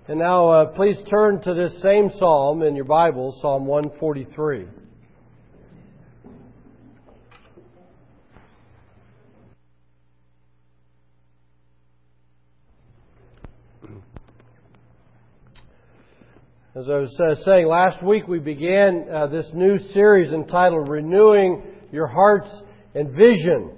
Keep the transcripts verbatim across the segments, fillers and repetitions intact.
And now uh, please turn to this same psalm in your Bible, Psalm one forty-three. As I was uh, saying, last week we began uh, this new series entitled Renewing Your Hearts and Vision.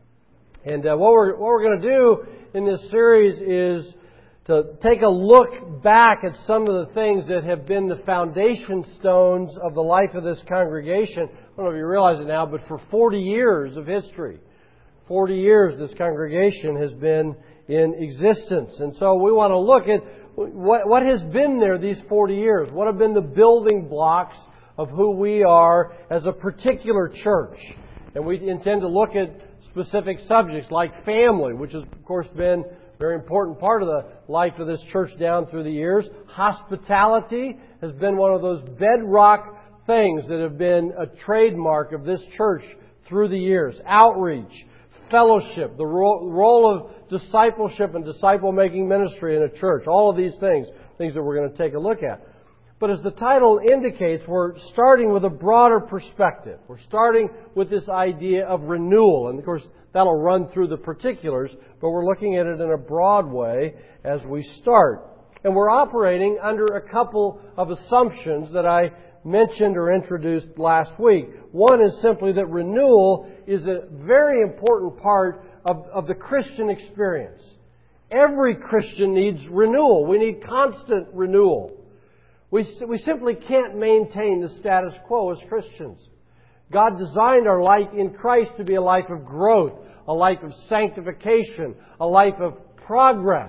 And uh, what we're, what we're going to do in this series is to take a look back at some of the things that have been the foundation stones of the life of this congregation. I don't know if you realize it now, but for forty years of history, forty years this congregation has been in existence. And so we want to look at what, what has been there these forty years. What have been the building blocks of who we are as a particular church. And we intend to look at specific subjects like family, which has, of course, been a very important part of the life of this church down through the years. Hospitality has been one of those bedrock things that have been a trademark of this church through the years. Outreach, fellowship, the role, role of discipleship and disciple-making ministry in a church. All of these things, things that we're going to take a look at. But as the title indicates, we're starting with a broader perspective. We're starting with this idea of renewal. And of course, that'll run through the particulars, but we're looking at it in a broad way as we start. And we're operating under a couple of assumptions that I mentioned or introduced last week. One is simply that renewal is a very important part of, of the Christian experience. Every Christian needs renewal. We need constant renewal. We, we simply can't maintain the status quo as Christians. God designed our life in Christ to be a life of growth, a life of sanctification, a life of progress,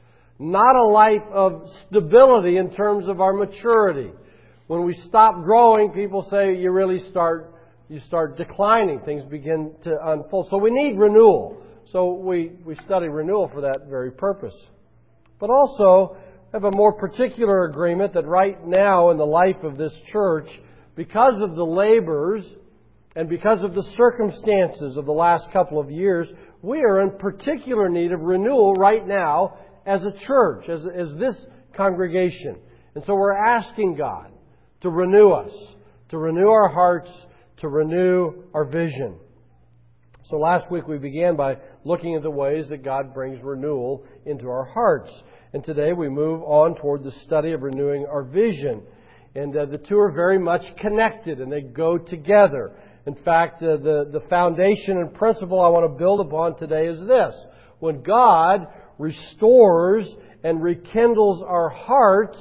not a life of stability in terms of our maturity. When we stop growing, people say you really start you start declining. Things begin to unfold. So we need renewal. So we, we study renewal for that very purpose. But also have a more particular agreement that right now in the life of this church, because of the labors and because of the circumstances of the last couple of years, we are in particular need of renewal right now as a church, as, as this congregation. And so we're asking God to renew us, to renew our hearts, to renew our vision. So last week we began by looking at the ways that God brings renewal into our hearts. And today we move on toward the study of renewing our vision. And uh, the two are very much connected and they go together. In fact, uh, the, the foundation and principle I want to build upon today is this. When God restores and rekindles our hearts,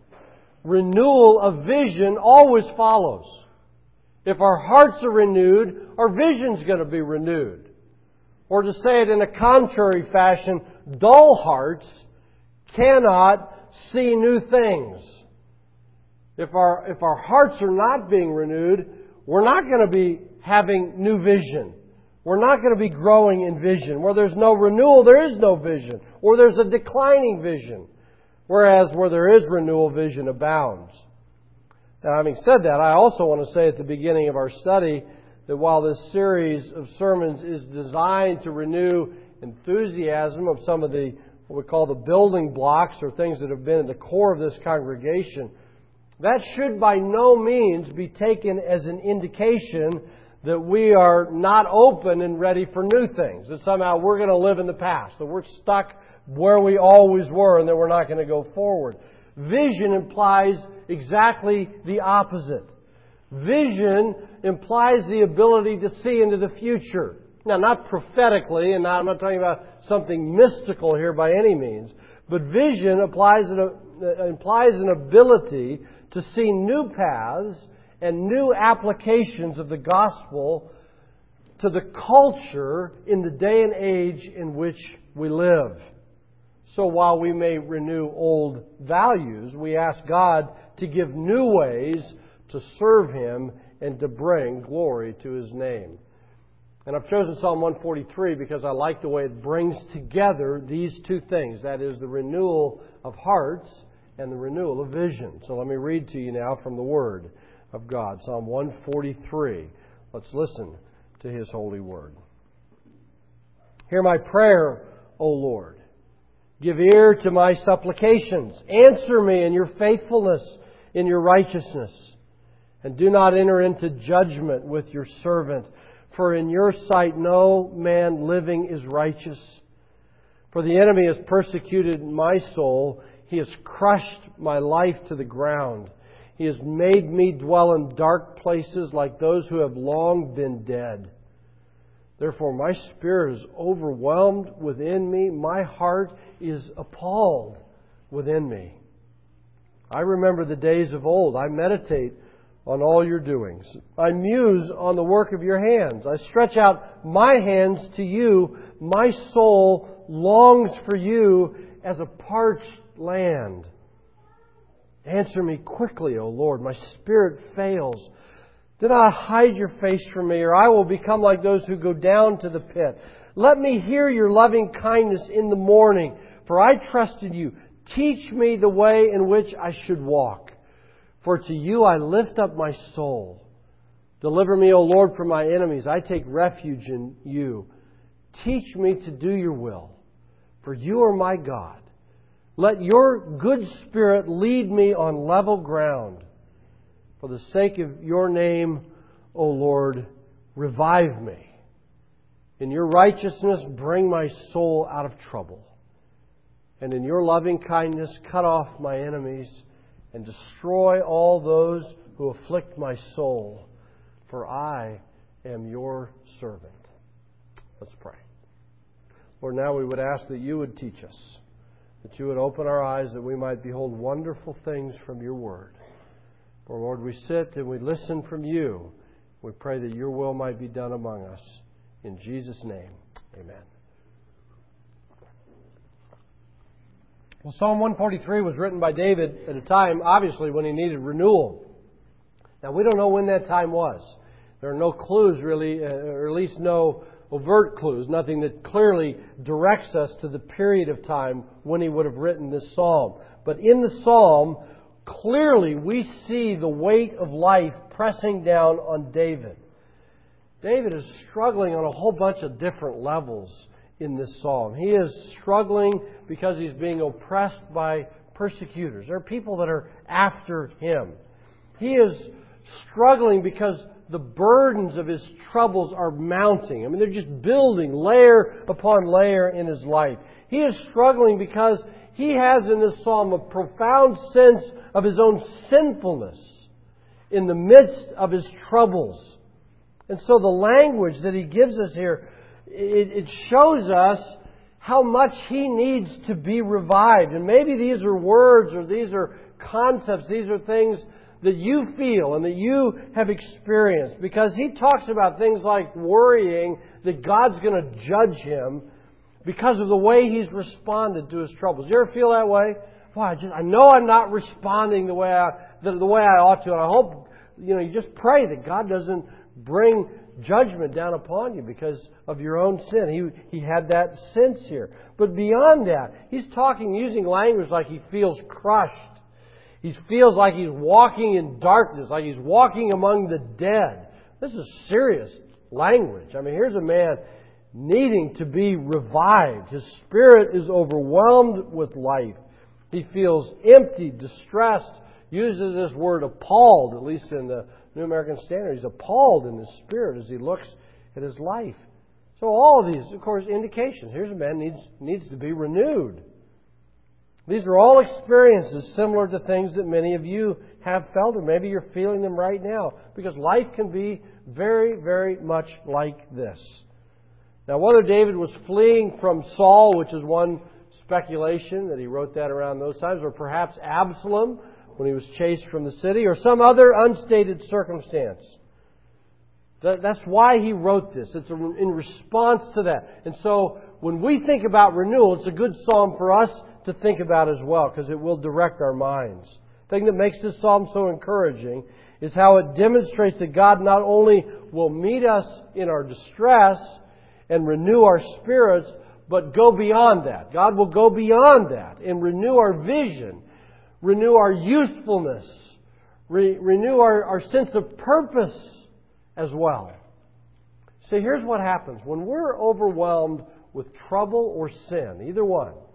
renewal of vision always follows. If our hearts are renewed, our vision's going to be renewed. Or to say it in a contrary fashion, dull hearts cannot see new things. If our, if our hearts are not being renewed, we're not going to be having new vision. We're not going to be growing in vision. Where there's no renewal, there is no vision. Or there's a declining vision. Whereas where there is renewal, vision abounds. Now, having said that, I also want to say at the beginning of our study that while this series of sermons is designed to renew enthusiasm of some of the what we call the building blocks or things that have been at the core of this congregation, that should by no means be taken as an indication that we are not open and ready for new things, that somehow we're going to live in the past, that we're stuck where we always were and that we're not going to go forward. Vision implies exactly the opposite. Vision implies the ability to see into the future. Now, not prophetically, and not, I'm not talking about something mystical here by any means, but vision applies an, uh, implies an ability to see new paths and new applications of the gospel to the culture in the day and age in which we live. So while we may renew old values, we ask God to give new ways to serve Him and to bring glory to His name. And I've chosen Psalm one forty-three because I like the way it brings together these two things. That is the renewal of hearts and the renewal of vision. So let me read to you now from the Word of God. Psalm one forty-three. Let's listen to His holy Word. Hear my prayer, O Lord. Give ear to my supplications. Answer me in your faithfulness, in your righteousness. And do not enter into judgment with your servant. For in your sight no man living is righteous. For the enemy has persecuted my soul. He has crushed my life to the ground. He has made me dwell in dark places like those who have long been dead. Therefore my spirit is overwhelmed within me. My heart is appalled within me. I remember the days of old. I meditate on all your doings. I muse on the work of your hands. I stretch out my hands to you. My soul longs for you as a parched land. Answer me quickly, O Lord. My spirit fails. Do not hide your face from me, or I will become like those who go down to the pit. Let me hear your loving kindness in the morning, for I trust in you. Teach me the way in which I should walk. For to you I lift up my soul. Deliver me, O Lord, from my enemies. I take refuge in you. Teach me to do your will, for you are my God. Let your good spirit lead me on level ground. For the sake of your name, O Lord, revive me. In your righteousness, bring my soul out of trouble. And in your loving kindness, cut off my enemies and destroy all those who afflict my soul. For I am your servant. Let's pray. Lord, now we would ask that you would teach us, that you would open our eyes, that we might behold wonderful things from your word. For Lord, we sit and we listen from you. We pray that your will might be done among us. In Jesus' name, amen. Well, Psalm one forty-three was written by David at a time, obviously, when he needed renewal. Now, we don't know when that time was. There are no clues, really, or at least no overt clues, nothing that clearly directs us to the period of time when he would have written this psalm. But in the psalm, clearly we see the weight of life pressing down on David. David is struggling on a whole bunch of different levels in this psalm. He is struggling because he's being oppressed by persecutors. There are people that are after him. He is struggling because the burdens of his troubles are mounting. I mean, they're just building layer upon layer in his life. He is struggling because he has in this psalm a profound sense of his own sinfulness in the midst of his troubles. And so the language that he gives us here, it, it shows us how much he needs to be revived. And maybe these are words or these are concepts, these are things that you feel and that you have experienced. Because he talks about things like worrying that God's going to judge him because of the way he's responded to his troubles. You ever feel that way? Well, I just I know I'm not responding the way I the, the way I ought to, and I hope you know you just pray that God doesn't bring judgment down upon you because of your own sin. He he had that sense here. But beyond that, he's talking using language like he feels crushed. He feels like he's walking in darkness, like he's walking among the dead. This is serious language. I mean, here's a man needing to be revived. His spirit is overwhelmed with life. He feels empty, distressed, uses this word appalled, at least in the New American Standard. He's appalled in his spirit as he looks at his life. So all of these, of course, indications. Here's a man needs needs to be renewed. These are all experiences similar to things that many of you have felt, or maybe you're feeling them right now, because life can be very, very much like this. Now, whether David was fleeing from Saul, which is one speculation that he wrote that around those times, or perhaps Absalom when he was chased from the city, or some other unstated circumstance. That's why he wrote this. It's in response to that. And so when we think about renewal, it's a good psalm for us to think about as well, because it will direct our minds. The thing that makes this psalm so encouraging is how it demonstrates that God not only will meet us in our distress and renew our spirits, but go beyond that. God will go beyond that and renew our vision, renew our usefulness, re- renew our, our sense of purpose as well. See, here's what happens. When we're overwhelmed with trouble or sin, either one,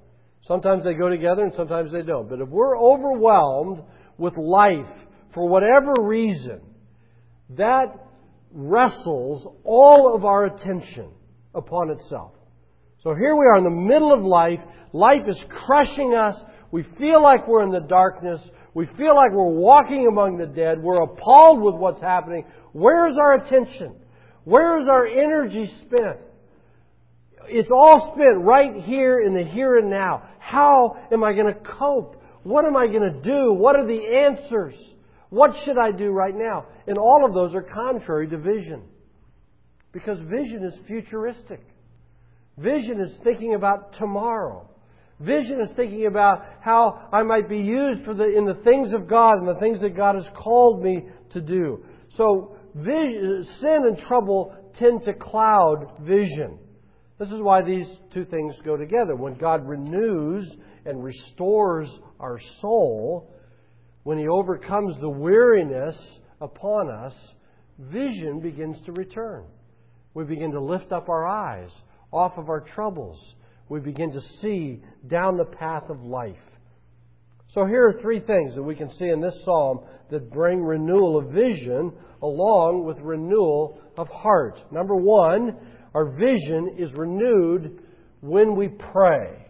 Sometimes they go together and sometimes they don't. But if we're overwhelmed with life for whatever reason, that wrestles all of our attention upon itself. So here we are in the middle of life. Life is crushing us. We feel like we're in the darkness. We feel like we're walking among the dead. We're appalled with what's happening. Where is our attention? Where is our energy spent? It's all spent right here in the here and now. How am I going to cope? What am I going to do? What are the answers? What should I do right now? And all of those are contrary to vision. Because vision is futuristic. Vision is thinking about tomorrow. Vision is thinking about how I might be used for the in the things of God and the things that God has called me to do. So vision, sin and trouble tend to cloud vision. This is why these two things go together. When God renews and restores our soul, when He overcomes the weariness upon us, vision begins to return. We begin to lift up our eyes off of our troubles. We begin to see down the path of life. So here are three things that we can see in this psalm that bring renewal of vision along with renewal of heart. Number one, our vision is renewed when we pray.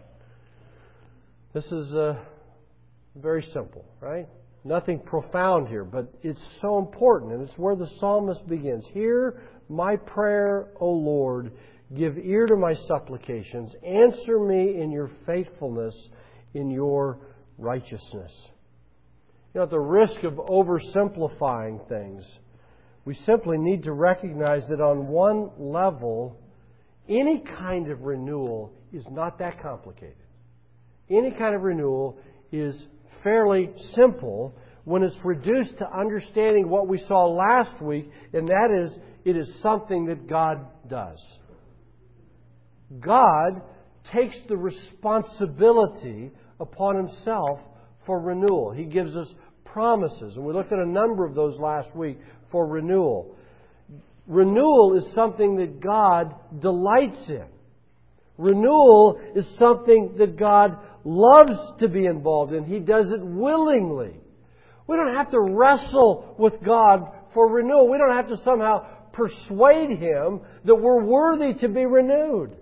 This is uh, very simple, right? Nothing profound here, but it's so important, and it's where the psalmist begins. Hear my prayer, O Lord. Give ear to my supplications. Answer me in your faithfulness, in your righteousness. You know, at the risk of oversimplifying things, we simply need to recognize that on one level, any kind of renewal is not that complicated. Any kind of renewal is fairly simple when it's reduced to understanding what we saw last week, and that is, it is something that God does. God takes the responsibility upon Himself for renewal. He gives us promises, and we looked at a number of those last week for renewal. Renewal is something that God delights in. Renewal is something that God loves to be involved in. He does it willingly. We don't have to wrestle with God for renewal. We don't have to somehow persuade Him that we're worthy to be renewed.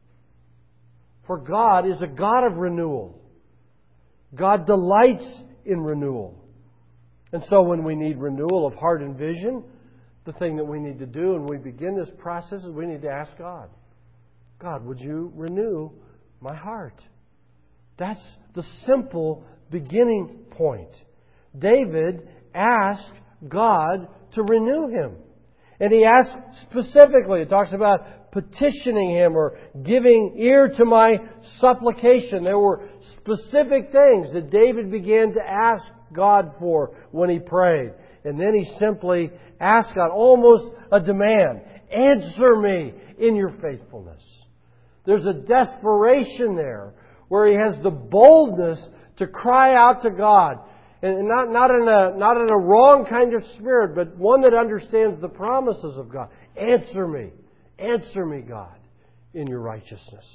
For God is a God of renewal. God delights in renewal. And so when we need renewal of heart and vision, the thing that we need to do when we begin this process is we need to ask God, God, would you renew my heart? That's the simple beginning point. David asked God to renew him. And he asked specifically, it talks about petitioning Him or giving ear to my supplication. There were specific things that David began to ask God for when he prayed. And then he simply asked God, almost a demand, answer me in your faithfulness. There's a desperation there where he has the boldness to cry out to God. And not, not, in a, not in a wrong kind of spirit, but one that understands the promises of God. Answer me. Answer me, God, in your righteousness.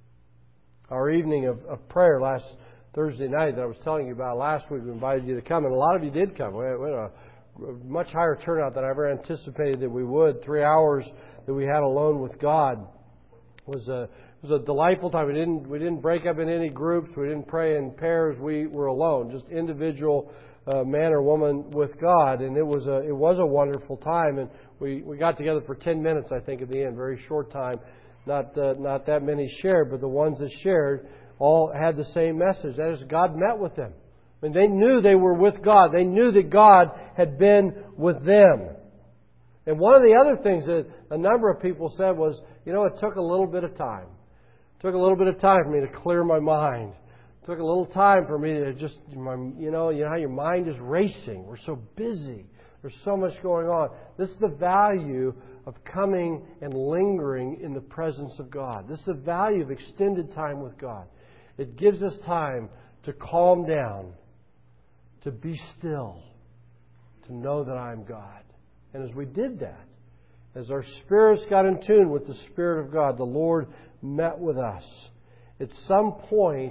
Our evening of, of prayer last Thursday night that I was telling you about last week, we invited you to come, and a lot of you did come. We had, we had a much higher turnout than I ever anticipated that we would. Three hours that we had alone with God was a It was a delightful time. We didn't we didn't break up in any groups. We didn't pray in pairs. We were alone, just individual uh, man or woman with God, and it was a it was a wonderful time. And we, we got together for ten minutes, I think, at the end, very short time. Not uh, not that many shared, but the ones that shared all had the same message. That is, God met with them. I mean, they knew they were with God. They knew that God had been with them. And one of the other things that a number of people said was, you know, it took a little bit of time. It took a little bit of time for me to clear my mind. It took a little time for me to just, you know, you know how your mind is racing. We're so busy. There's so much going on. This is the value of coming and lingering in the presence of God. This is the value of extended time with God. It gives us time to calm down, to be still, to know that I am God. And as we did that, as our spirits got in tune with the Spirit of God, the Lord met with us. At some point,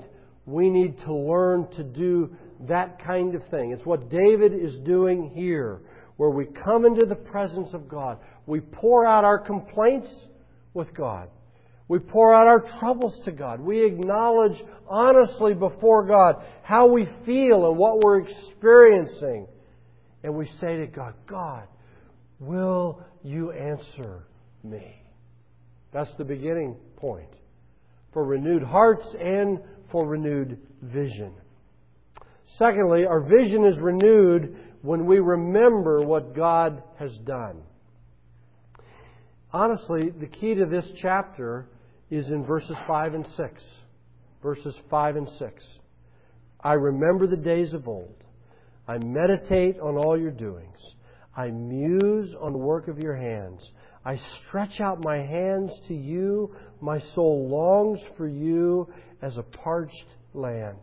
we need to learn to do that kind of thing. It's what David is doing here, where we come into the presence of God. We pour out our complaints with God. We pour out our troubles to God. We acknowledge honestly before God how we feel and what we're experiencing. And we say to God, God, will you answer me? That's the beginning point for renewed hearts and for renewed vision. Secondly, our vision is renewed when we remember what God has done. Honestly, the key to this chapter is in verses five and six. Verses five and six. I remember the days of old. I meditate on all your doings. I muse on the work of your hands. I stretch out my hands to you. My soul longs for you as a parched land.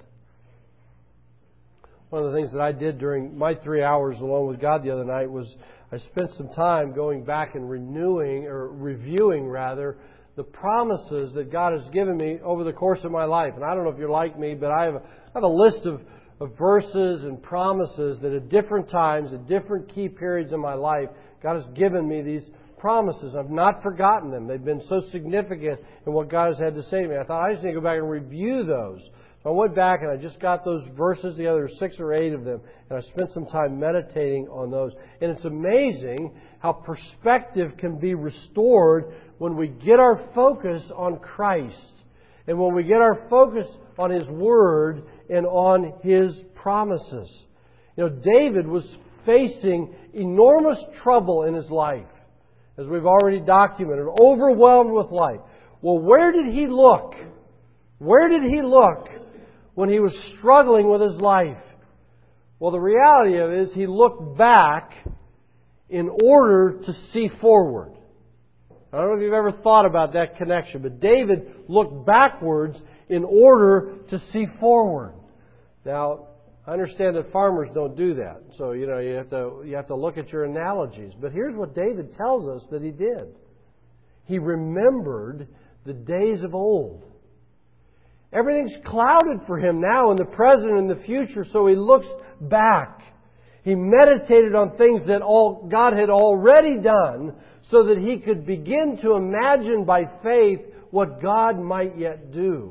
One of the things that I did during my three hours alone with God the other night was I spent some time going back and renewing, or reviewing rather, the promises that God has given me over the course of my life. And I don't know if you're like me, but I have a, I have a list of, of verses and promises that at different times, at different key periods in my life, God has given me these promises. I've not forgotten them. They've been so significant in what God has had to say to me. I thought I just need to go back and review those. So I went back and I just got those verses together, six or eight of them, and I spent some time meditating on those. And it's amazing how perspective can be restored when we get our focus on Christ and when we get our focus on His Word and on His promises. You know, David was facing enormous trouble in his life, as we've already documented, overwhelmed with life. Well, where did he look? Where did he look when he was struggling with his life? Well, the reality of it is he looked back in order to see forward. I don't know if you've ever thought about that connection, but David looked backwards in order to see forward. Now, I understand that farmers don't do that, so you know you have to you have to look at your analogies. But here's what David tells us that he did. He remembered the days of old. Everything's clouded for him now in the present and the future, so he looks back. He meditated on things that all God had already done so that he could begin to imagine by faith what God might yet do.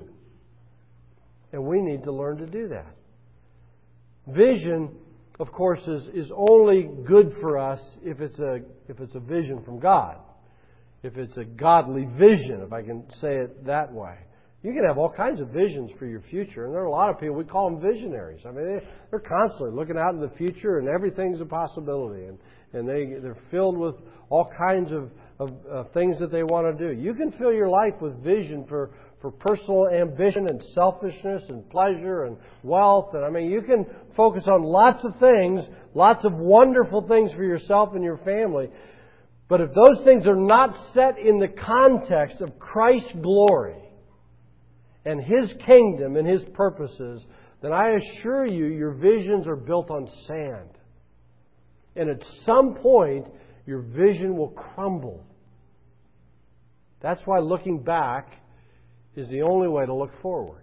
And we need to learn to do that. Vision, of course, is, is only good for us if it's a if it's a vision from God. If it's a godly vision, if I can say it that way. You can have all kinds of visions for your future. And there are a lot of people, we call them visionaries. I mean, they, they're constantly looking out in the future and everything's a possibility. And, and they, they're filled with all kinds of, of uh, things that they want to do. You can fill your life with vision for, for personal ambition and selfishness and pleasure and wealth. And I mean, you can focus on lots of things, lots of wonderful things for yourself and your family. But if those things are not set in the context of Christ's glory and His kingdom and His purposes, then I assure you your visions are built on sand. And at some point, your vision will crumble. That's why looking back is the only way to look forward.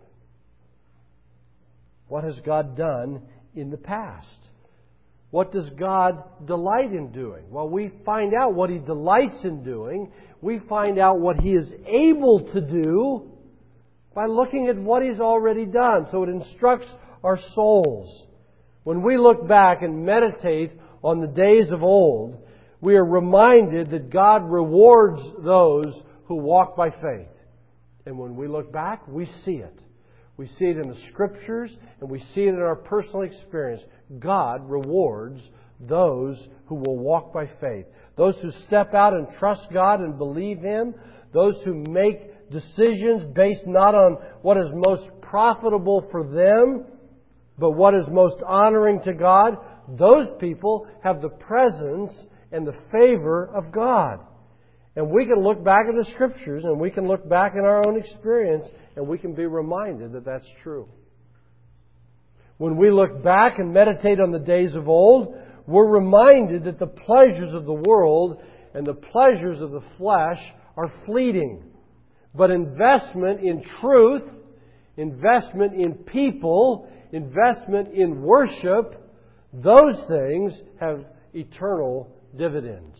What has God done in the past? What does God delight in doing? Well, we find out what He delights in doing. We find out what He is able to do by looking at what He's already done. So it instructs our souls. When we look back and meditate on the days of old, we are reminded that God rewards those who walk by faith. And when we look back, we see it. We see it in the Scriptures, and we see it in our personal experience. God rewards those who will walk by faith. Those who step out and trust God and believe Him. Those who make decisions based not on what is most profitable for them, but what is most honoring to God. Those people have the presence and the favor of God. And we can look back at the Scriptures and we can look back in our own experience and we can be reminded that that's true. When we look back and meditate on the days of old, we're reminded that the pleasures of the world and the pleasures of the flesh are fleeting. But investment in truth, investment in people, investment in worship, those things have eternal dividends.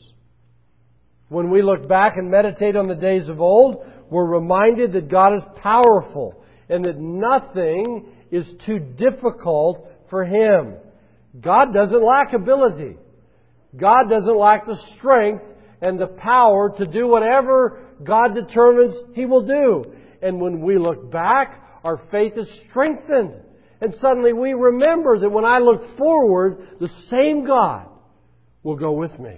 When we look back and meditate on the days of old, we're reminded that God is powerful and that nothing is too difficult for Him. God doesn't lack ability. God doesn't lack the strength and the power to do whatever God determines He will do. And when we look back, our faith is strengthened. And suddenly we remember that when I look forward, the same God will go with me.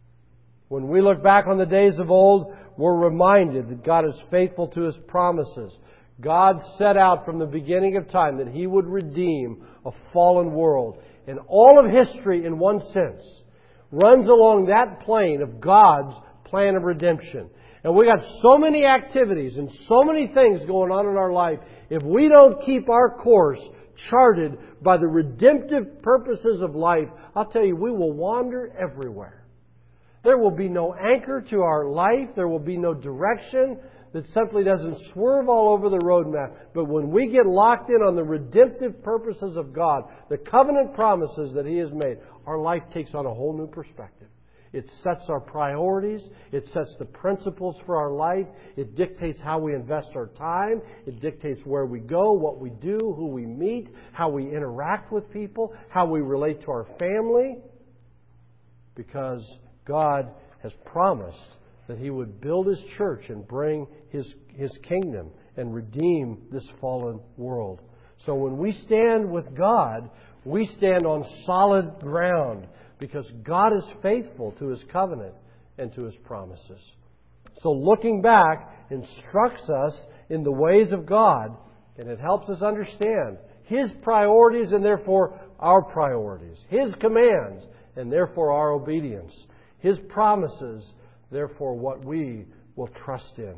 When we look back on the days of old, we're reminded that God is faithful to His promises. God set out from the beginning of time that He would redeem a fallen world. And all of history, in one sense, runs along that plane of God's plan of redemption. And we got so many activities and so many things going on in our life. If we don't keep our course charted by the redemptive purposes of life, I'll tell you, we will wander everywhere. There will be no anchor to our life. There will be no direction that simply doesn't swerve all over the road map. But when we get locked in on the redemptive purposes of God, the covenant promises that He has made, our life takes on a whole new perspective. It sets our priorities. It sets the principles for our life. It dictates how we invest our time. It dictates where we go, what we do, who we meet, how we interact with people, how we relate to our family. Because God has promised that He would build His church and bring His, His kingdom and redeem this fallen world. So when we stand with God, we stand on solid ground because God is faithful to His covenant and to His promises. So looking back instructs us in the ways of God, and it helps us understand His priorities and therefore our priorities. His commands and therefore our obedience. His promises, therefore what we will trust in.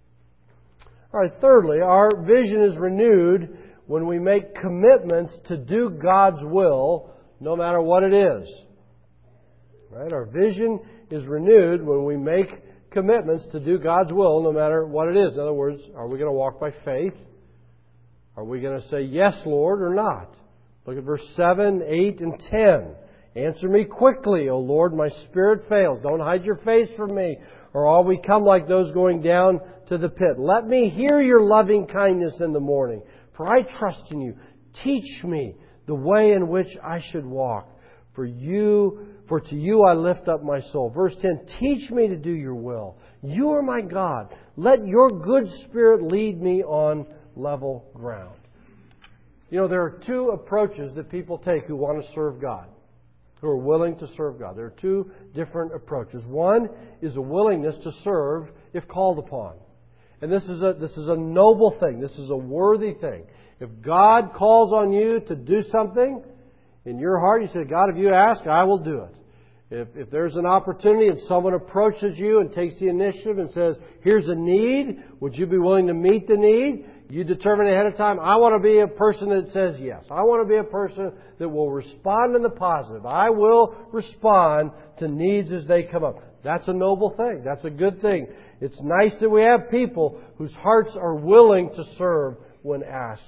All right, thirdly, our vision is renewed when we make commitments to do God's will no matter what it is. Right? Our vision is renewed when we make commitments to do God's will no matter what it is. In other words, are we going to walk by faith? Are we going to say, yes, Lord, or not? Look at verse seven, eight, and ten. Answer me quickly, O Lord, my spirit fails. Don't hide your face from me, or I'll become like those going down to the pit. Let me hear your loving kindness in the morning, for I trust in you. Teach me the way in which I should walk. For you, for to you I lift up my soul. Verse ten, teach me to do your will. You are my God. Let your good spirit lead me on level ground. You know, there are two approaches that people take who want to serve God, who are willing to serve God. There are two different approaches. One is a willingness to serve if called upon. And this is a this is a noble thing. This is a worthy thing. If God calls on you to do something in your heart, you say, God, if you ask, I will do it. If, if there's an opportunity and someone approaches you and takes the initiative and says, here's a need, would you be willing to meet the need? You determine ahead of time, I want to be a person that says yes. I want to be a person that will respond in the positive. I will respond to needs as they come up. That's a noble thing. That's a good thing. It's nice that we have people whose hearts are willing to serve when asked.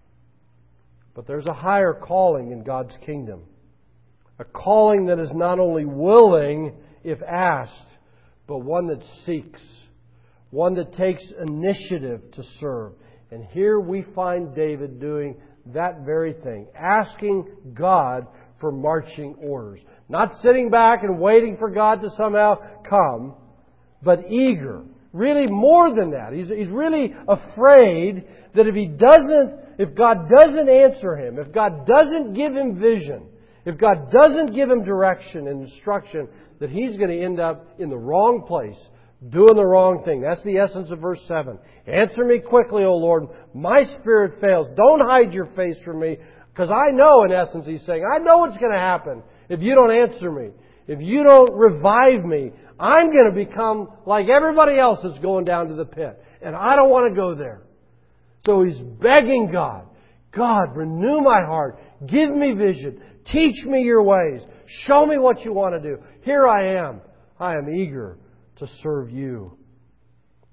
But there's a higher calling in God's kingdom. A calling that is not only willing if asked, but one that seeks. One that takes initiative to serve. And here we find David doing that very thing. Asking God for marching orders. Not sitting back and waiting for God to somehow come, but eager. Really more than that. He's, he's really afraid that if he doesn't, if God doesn't answer him, if God doesn't give him vision, if God doesn't give him direction and instruction, that he's going to end up in the wrong place, doing the wrong thing. That's the essence of verse seven. Answer me quickly, O Lord. My spirit fails. Don't hide your face from me. Because I know, in essence, he's saying, I know what's going to happen if you don't answer me. If you don't revive me, I'm going to become like everybody else that's going down to the pit. And I don't want to go there. So he's begging God, God, renew my heart. Give me vision. Teach me your ways. Show me what you want to do. Here I am. I am eager to serve you.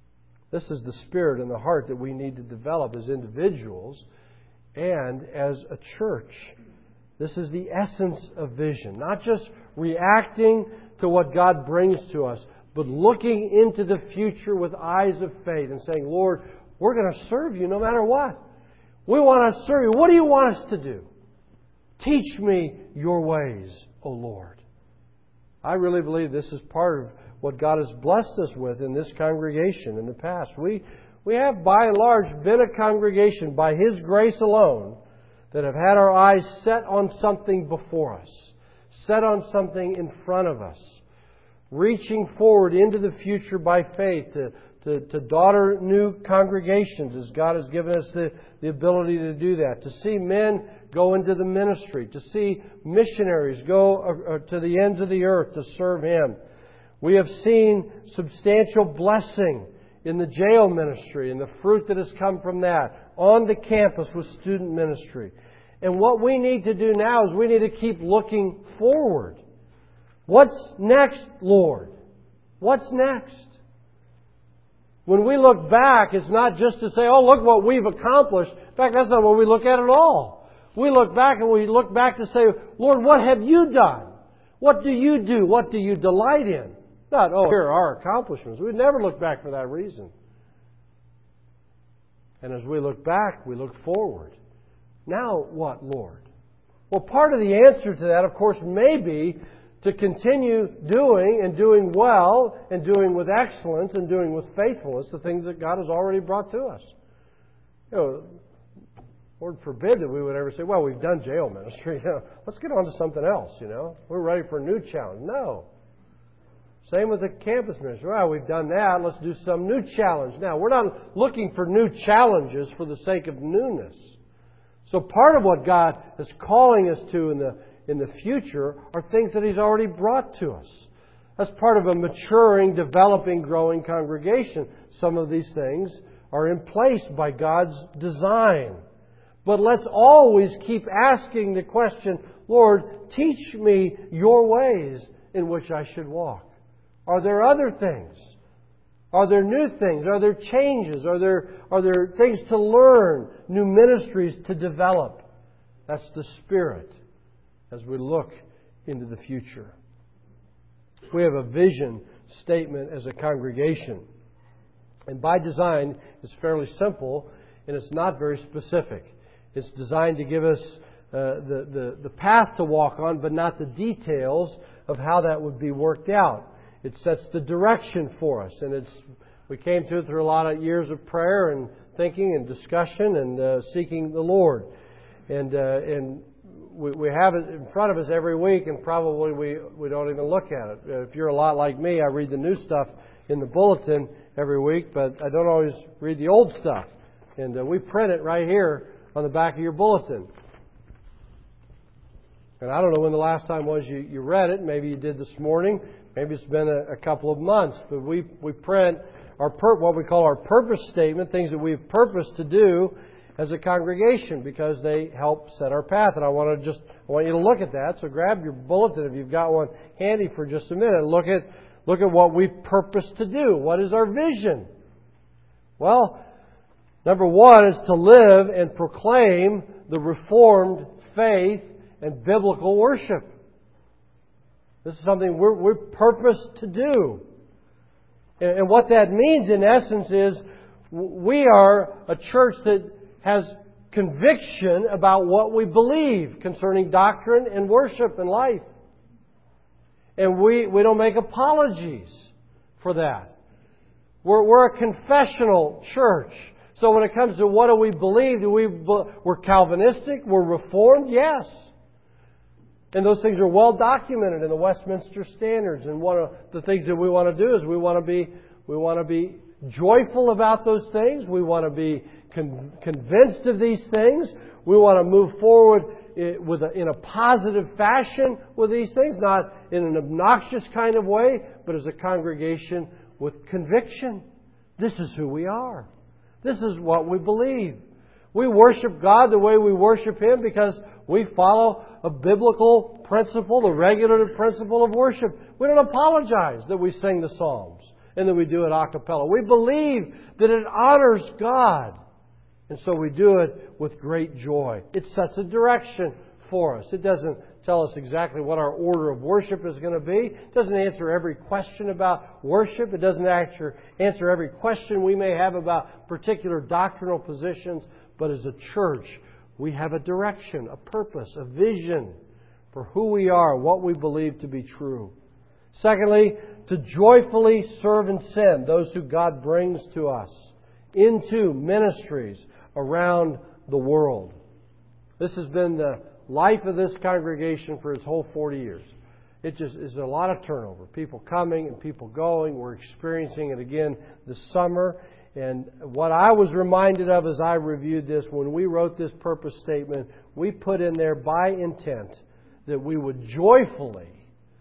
This is the spirit and the heart that we need to develop as individuals and as a church. This is the essence of vision. Not just reacting to what God brings to us, but looking into the future with eyes of faith and saying, Lord, we're going to serve you no matter what. We want to serve you. What do you want us to do? Teach me your ways, O Lord. I really believe this is part of what God has blessed us with in this congregation in the past. We, we have, by and large, been a congregation by His grace alone that have had our eyes set on something before us, set on something in front of us, reaching forward into the future by faith to, to, to daughter new congregations as God has given us the, the ability to do that, to see men go into the ministry, to see missionaries go uh, uh, to the ends of the earth to serve Him. We have seen substantial blessing in the jail ministry and the fruit that has come from that, on the campus with student ministry. And what we need to do now is we need to keep looking forward. What's next, Lord? What's next? When we look back, it's not just to say, oh, look what we've accomplished. In fact, that's not what we look at at all. We look back and we look back to say, Lord, what have you done? What do you do? What do you delight in? Not, oh, here are our accomplishments. We never look back for that reason. And as we look back, we look forward. Now what, Lord? Well, part of the answer to that, of course, may be to continue doing and doing well and doing with excellence and doing with faithfulness the things that God has already brought to us. You know, Lord forbid that we would ever say, well, we've done jail ministry. You know, let's get on to something else, you know. We're ready for a new challenge. No. Same with the campus ministry. Well, we've done that. Let's do some new challenge. Now, we're not looking for new challenges for the sake of newness. So part of what God is calling us to in the in the future are things that He's already brought to us. That's part of a maturing, developing, growing congregation. Some of these things are in place by God's design. But let's always keep asking the question, Lord, teach me your ways in which I should walk. Are there other things? Are there new things? Are there changes? Are there, are there things to learn? New ministries to develop? That's the Spirit as we look into the future. We have a vision statement as a congregation. And by design, it's fairly simple and it's not very specific. It's designed to give us uh, the, the, the path to walk on, but not the details of how that would be worked out. It sets the direction for us, and it's we came to it through a lot of years of prayer and thinking and discussion and uh, seeking the Lord, and uh, and we, we have it in front of us every week, and probably we we don't even look at it. If you're a lot like me, I read the new stuff in the bulletin every week, but I don't always read the old stuff, and uh, we print it right here on the back of your bulletin. And I don't know when the last time was you, you read it. Maybe you did this morning. Maybe it's been a, a couple of months, but we we print our pur- what we call our purpose statement, things that we've purposed to do as a congregation because they help set our path. And I want to just I want you to look at that. So grab your bulletin if you've got one handy for just a minute. Look at look at what we purpose to do. What is our vision? Well, number one is to live and proclaim the Reformed faith and biblical worship. This is something we're, we're purposed to do. And, and what that means, in essence, is we are a church that has conviction about what we believe concerning doctrine and worship and life. And we, we don't make apologies for that. We're, we're a confessional church. So when it comes to what do we believe, do we, we're Calvinistic, we're Reformed? Yes. And those things are well documented in the Westminster Standards. And one of the things that we want to do is we want to be we want to be joyful about those things. We want to be con- convinced of these things. We want to move forward with a, in a positive fashion with these things, not in an obnoxious kind of way, but as a congregation with conviction. This is who we are. This is what we believe. We worship God the way we worship Him because we follow a biblical principle, the regulative principle of worship. We don't apologize that we sing the Psalms. and that we do it a cappella. We believe that it honors God. And so we do it with great joy. It sets a direction for us. It doesn't tell us exactly what our order of worship is going to be. It doesn't answer every question about worship. It doesn't answer, answer every question we may have about particular doctrinal positions. But as a church, we have a direction, a purpose, a vision for who we are, what we believe to be true. Secondly, to joyfully serve and send those who God brings to us into ministries around the world. This has been the life of this congregation for its whole forty years. It just is a lot of turnover. People coming and people going. We're experiencing it again this summer. And what I was reminded of as I reviewed this, when we wrote this purpose statement, we put in there by intent that we would joyfully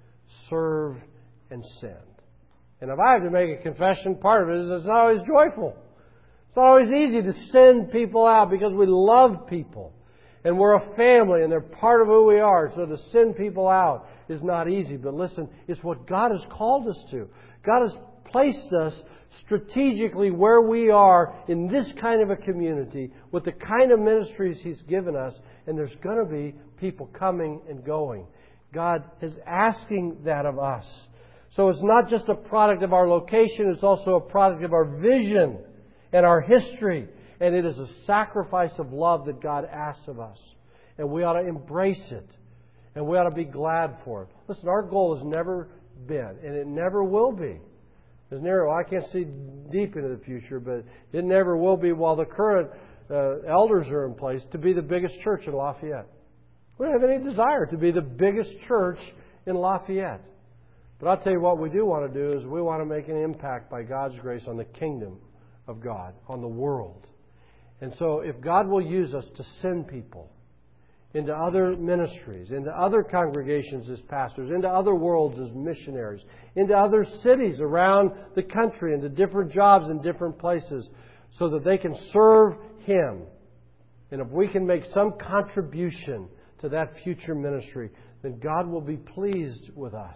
serve and send. And if I have to make a confession, part of it is it's not always joyful. It's not always easy to send people out because we love people. And we're a family and they're part of who we are. So to send people out is not easy. But listen, it's what God has called us to. God has placed us strategically where we are in this kind of a community with the kind of ministries He's given us. And there's going to be people coming and going. God is asking that of us. So it's not just a product of our location. It's also a product of our vision and our history. And it is a sacrifice of love that God asks of us. And we ought to embrace it. And we ought to be glad for it. Listen, our goal has never been, and it never will be. There's never, well, I can't see deep into the future, but it never will be while the current uh, elders are in place to be the biggest church in Lafayette. We don't have any desire to be the biggest church in Lafayette. But I'll tell you what we do want to do is we want to make an impact by God's grace on the kingdom of God, on the world. And so if God will use us to send people into other ministries, into other congregations as pastors, into other worlds as missionaries, into other cities around the country, into different jobs in different places, so that they can serve Him. And if we can make some contribution to that future ministry, then God will be pleased with us.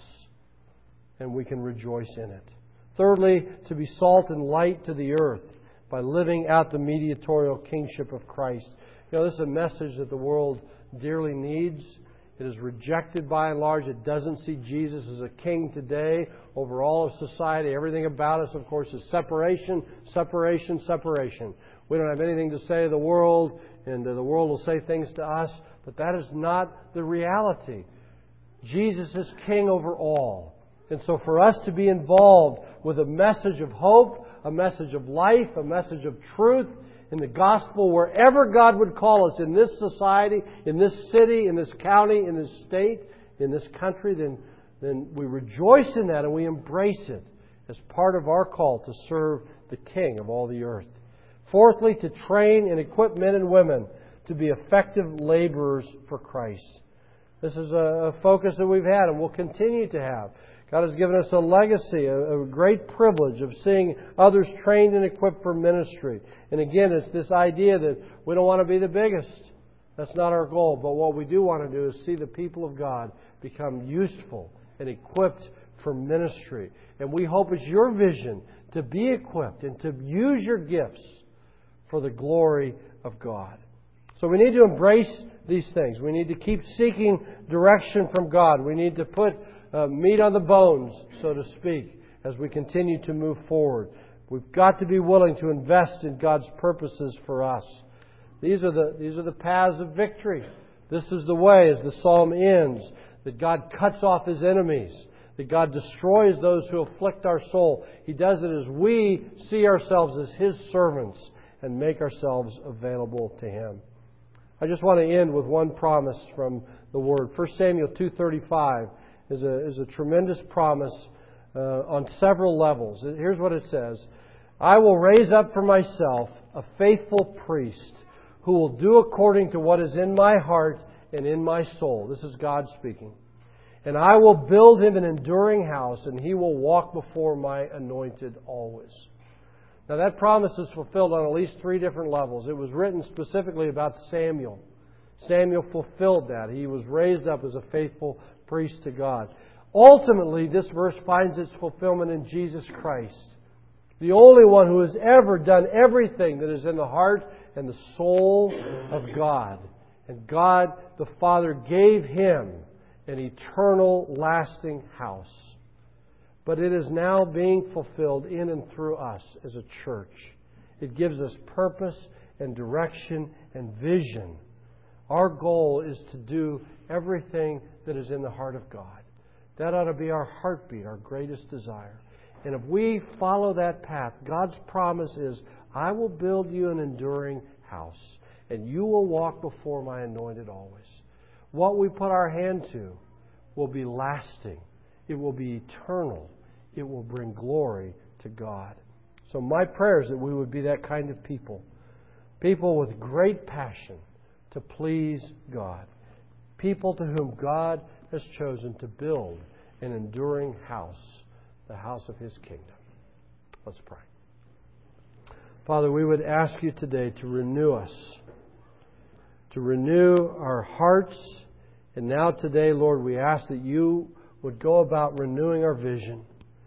And we can rejoice in it. Thirdly, to be salt and light to the earth by living out the mediatorial kingship of Christ. You know, this is a message that the world dearly needs. It is rejected by and large. It doesn't see Jesus as a king today over all of society. Everything about us, of course, is separation, separation, separation. We don't have anything to say to the world, and the world will say things to us, but that is not the reality. Jesus is king over all. And so for us to be involved with a message of hope, a message of life, a message of truth in the gospel, wherever God would call us, in this society, in this city, in this county, in this state, in this country, then, then we rejoice in that and we embrace it as part of our call to serve the King of all the earth. Fourthly, to train and equip men and women to be effective laborers for Christ. This is a focus that we've had and will continue to have. God has given us a legacy, a, a great privilege of seeing others trained and equipped for ministry. And again, it's this idea that we don't want to be the biggest. That's not our goal. But what we do want to do is see the people of God become useful and equipped for ministry. And we hope it's your vision to be equipped and to use your gifts for the glory of God. So we need to embrace these things. We need to keep seeking direction from God. We need to put Uh, meat on the bones, so to speak, as we continue to move forward. We've got to be willing to invest in God's purposes for us. These are the these are the paths of victory. This is the way, as the psalm ends, that God cuts off His enemies, that God destroys those who afflict our soul. He does it as we see ourselves as His servants and make ourselves available to Him. I just want to end with one promise from the Word. First Samuel two thirty-five. Is a, is a tremendous promise uh, on several levels. Here's what it says. I will raise up for myself a faithful priest who will do according to what is in my heart and in my soul. This is God speaking. And I will build him an enduring house, and he will walk before my anointed always. Now that promise is fulfilled on at least three different levels. It was written specifically about Samuel. Samuel fulfilled that. He was raised up as a faithful priest to God. Ultimately, this verse finds its fulfillment in Jesus Christ, the only one who has ever done everything that is in the heart and the soul of God. And God the Father gave Him an eternal, lasting house. But it is now being fulfilled in and through us as a church. It gives us purpose and direction and vision. Our goal is to do everything that is in the heart of God. That ought to be our heartbeat, our greatest desire. And if we follow that path, God's promise is, I will build you an enduring house, and you will walk before my anointed always. What we put our hand to will be lasting. It will be eternal. It will bring glory to God. So my prayer is that we would be that kind of people. People with great passion to please God. People to whom God has chosen to build an enduring house, the house of His kingdom. Let's pray. Father, we would ask You today to renew us, to renew our hearts. And now today, Lord, we ask that You would go about renewing our vision.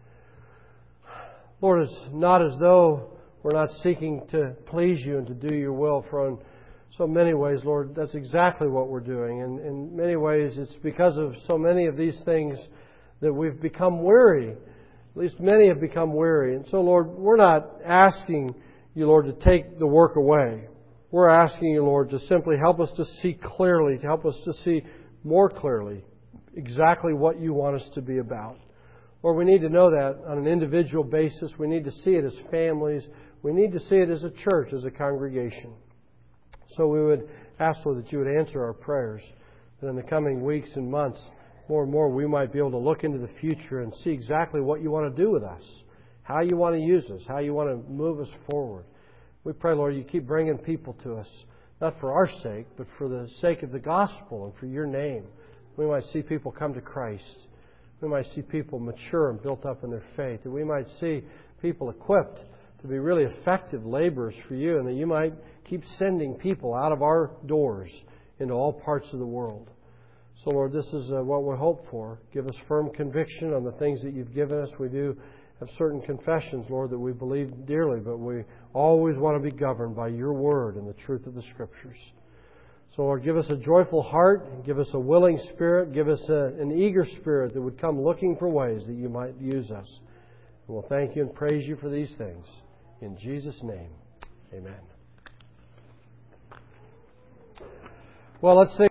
Lord, it's not as though we're not seeking to please You and to do Your will, for in so many ways, Lord, that's exactly what we're doing. And in many ways, it's because of so many of these things that we've become weary. At least many have become weary. And so, Lord, we're not asking You, Lord, to take the work away. We're asking You, Lord, to simply help us to see clearly, to help us to see more clearly exactly what You want us to be about. Lord, we need to know that on an individual basis. We need to see it as families. We need to see it as a church, as a congregation. So we would ask, Lord, that You would answer our prayers, that in the coming weeks and months, more and more, we might be able to look into the future and see exactly what You want to do with us, how You want to use us, how You want to move us forward. We pray, Lord, You keep bringing people to us, not for our sake, but for the sake of the gospel and for Your name. We might see people come to Christ. We might see people mature and built up in their faith. And we might see people equipped to be really effective laborers for You, and that You might keep sending people out of our doors into all parts of the world. So, Lord, this is uh, what we hope for. Give us firm conviction on the things that You've given us. We do have certain confessions, Lord, that we believe dearly, but we always want to be governed by Your Word and the truth of the Scriptures. So, Lord, give us a joyful heart, give us a willing spirit, give us a, an eager spirit that would come looking for ways that You might use us. And we'll thank You and praise You for these things. In Jesus' name, amen. Well, let's sing.